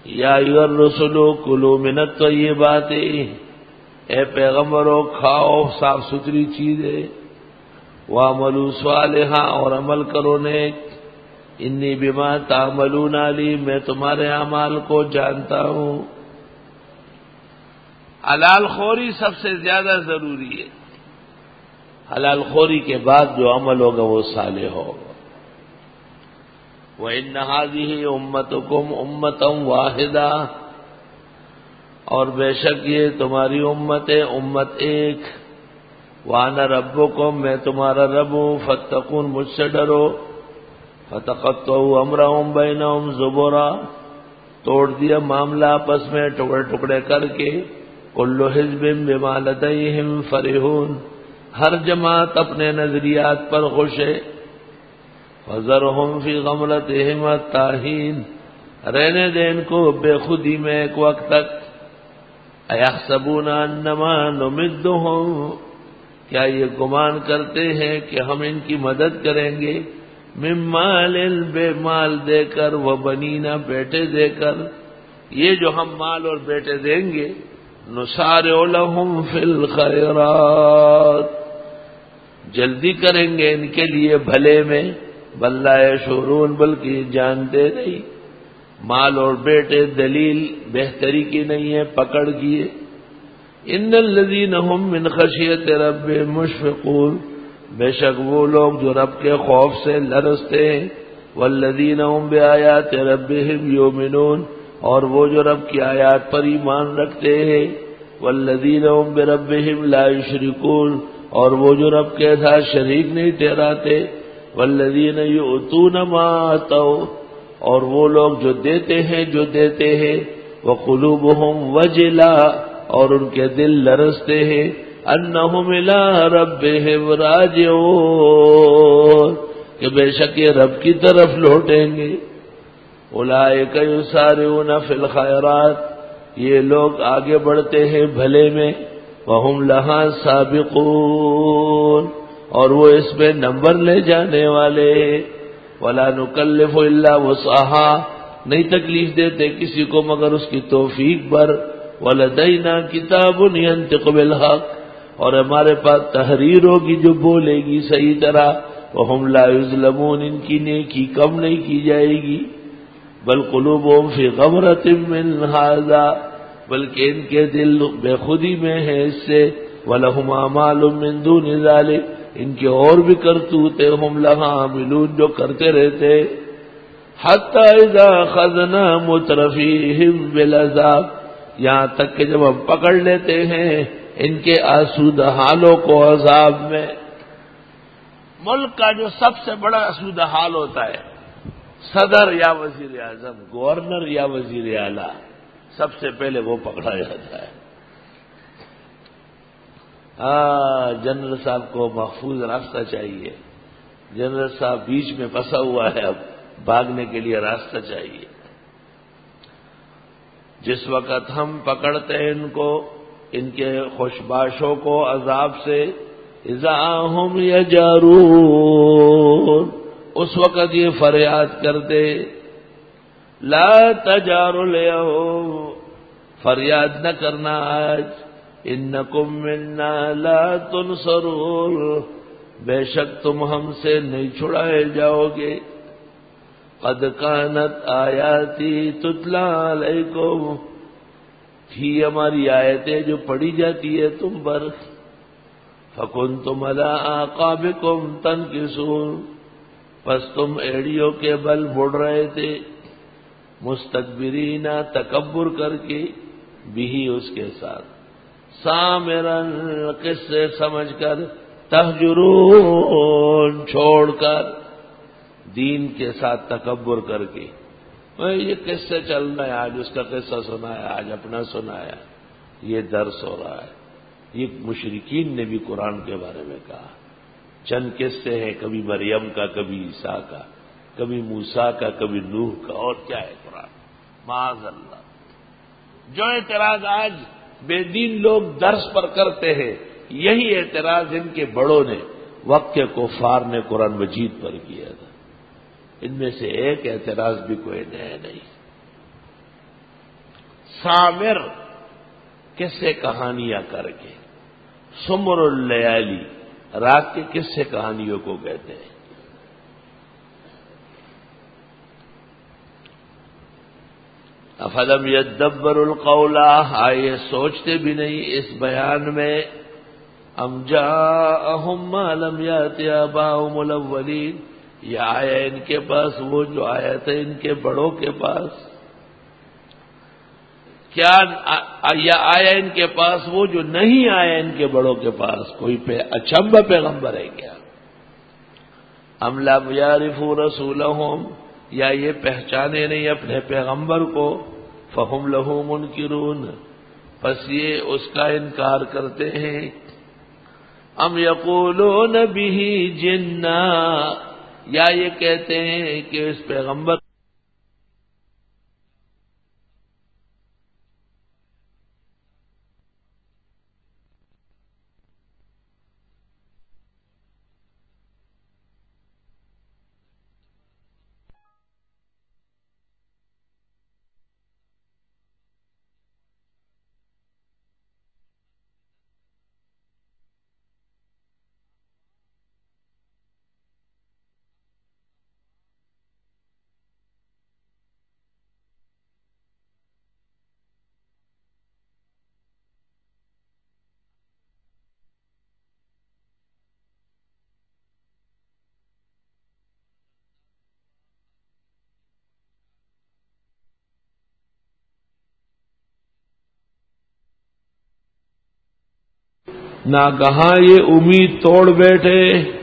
یا ایھا الرسل کلوا من الطیبات، اے پیغمبروں کھاؤ صاف ستھری چیزیں، واعملوا صالحا اور عمل کرو نیک، انی بما تعملون علیم میں تمہارے اعمال کو جانتا ہوں۔ حلال خوری سب سے زیادہ ضروری ہے، حلال خوری کے بعد جو عمل ہوگا وہ صالح ہوگا۔ وَإِنَّ هَٰذِهِ أُمَّتُكُمْ أُمَّةً وَاحِدَةً، اور بے شک یہ تمہاری امت ہے، امت ایک، وَأَنَا رَبُّكُمْ میں تمہارا رب ہوں، فَاتَّقُونِ مجھ سے ڈرو۔ فَتَقَطَّعُوا أَمْرَهُمْ بَيْنَهُمْ زُبُرًا، توڑ دیا معاملہ آپس میں ٹکڑے ٹکڑے کر کے، كُلُّ حِزْبٍ بِمَا لَدَيْهِمْ فَرِحُونَ، ہر جماعت اپنے نظریات پر خوش ہے۔ فَذَرْهُمْ فِي غَمْرَتِهِمْ حَتَّىٰ، رہنے دیں ان کو بے خودی میں ایک وقت تک۔ أَيَحْسَبُونَ أَنَّمَا نُمِدُّهُمْ، کیا یہ گمان کرتے ہیں کہ ہم ان کی مدد کریں گے، مِن مَّالٍ بے مال دے کر، وَبَنِينَ بیٹے دے کر، یہ جو ہم مال اور بیٹے دیں گے، نُسَارِعُ لَهُمْ فِي الْخَيْرَاتِ، جلدی کریں گے ان کے لیے بھلے میں، بل لا یشعرون، بلکہ یہ جانتے نہیں۔ مال اور بیٹے دلیل بہتری کی نہیں ہے، پکڑ کیے۔ ان الذین هم من خشیت ربهم مشفقون، بے شک وہ لوگ جو رب کے خوف سے لرزتے ہیں، والذین هم بآیات ربهم یؤمنون، اور وہ جو رب کی آیات پر ایمان رکھتے ہیں، والذین هم بربهم لا یشرکون، اور وہ جو رب کے ساتھ شریک نہیں ٹھہراتے، والذین یؤتون ما آتوا، اور وہ لوگ جو دیتے ہیں وقلوبهم وجلہ، اور ان کے دل لرزتے ہیں، انہم الی ربہم راجعون، کہ بے شک یہ رب کی طرف لوٹیں گے۔ اولئک یسارعون فی الخیرات، یہ لوگ آگے بڑھتے ہیں بھلے میں، وہم لہا سابقون، اور وہ اس میں نمبر لے جانے والے۔ ولا نکلف الا وسعها، نہیں تکلیف دیتے کسی کو مگر اس کی توفیق پر۔ ولدینا کتاب ینطق بالحق، اور ہمارے پاس تحریر ہوگی جو بولے گی صحیح طرح۔ وہم لا یظلمون، ان کی نیکی کم نہیں کی جائے گی۔ بل قلوبهم فی غمرۃ من ھذا، بلکہ ان کے دل بے خودی میں ہے اس سے۔ وَلَهُمْ أَعْمَالٌ مِّن دُونِ ذَلِكَ، ان کے اور بھی کرتوتے، ہم لہا عاملون، جو کرتے رہتے۔ حَتَّىٰ إِذَا أَخَذْنَا مُتْرَفِيهِم بِالْعَذَابِ، یہاں تک کہ جب ہم پکڑ لیتے ہیں ان کے آسودہ حالوں کو عذاب میں۔ ملک کا جو سب سے بڑا آسودہ حال ہوتا ہے، صدر یا وزیر اعظم، گورنر یا وزیر اعلیٰ، سب سے پہلے وہ پکڑا جاتا ہے۔ جنرل صاحب کو محفوظ راستہ چاہیے، جنرل صاحب بیچ میں پھنسا ہوا ہے، اب بھاگنے کے لیے راستہ چاہیے۔ جس وقت ہم پکڑتے ہیں ان کو، ان کے خوشباشوں کو عذاب سے، اذا ہم یجارون، اس وقت یہ فریاد کرتے، لا تجاروا اليوم، فریاد نہ کرنا آج، انکم منا لا تنصرون، بے شک تم ہم سے نہیں چھڑائے جاؤ گے۔ قد کانت آیاتی تتلی علیکم، تھی ہماری آیتیں جو پڑھی جاتی ہے تم پر، فکنتم علی اعقابکم تنکصون، پس تم ایڑیوں کے بل مڑ رہے تھے، مستکبرین، تکبر کر کے، بھی اس کے ساتھ، سامرن، قصے سمجھ کر، تہجرون، چھوڑ کر، دین کے ساتھ تکبر کر کے۔ یہ قصے چل رہا ہے، آج اس کا قصہ سنایا، آج اپنا سنایا، یہ درس ہو رہا ہے۔ یہ مشرکین نے بھی قرآن کے بارے میں کہا، چند قصے ہیں، کبھی مریم کا، کبھی عیسیٰ کا، کبھی موسیٰ کا، کبھی نوح کا، اور کیا ہے قرآن، معاذ اللہ۔ جو اعتراض آج بے دین لوگ درس پر کرتے ہیں، یہی اعتراض ان کے بڑوں نے، وقت کے کفار نے قرآن مجید پر کیا تھا۔ ان میں سے ایک اعتراض بھی کوئی نیا نہیں۔ سامر قصے کہانیاں کر کے، سمر اللیالی رات کے قصے کہانیوں کو کہتے ہیں۔ افلم یدبر القول، آئے سوچتے بھی نہیں اس بیان میں، ام جاءہم ما لم یأت آباؤہم الاولین، یا آیا ان کے پاس وہ جو آیا تھا ان کے بڑوں کے پاس، کیا یا آیا ان کے پاس وہ جو نہیں آیا ان کے بڑوں کے پاس، کوئی اچھمبا پیغمبر ہے کیا؟ ام لم یعرفوا رسولہم، یا یہ پہچانے نہیں اپنے پیغمبر کو، فہم لہ منکرون، پس یہ اس کا انکار کرتے ہیں۔ ام یقولون بہ جنہ، یا یہ کہتے ہیں کہ اس پیغمبر ناگہاں یہ امید توڑ بیٹھے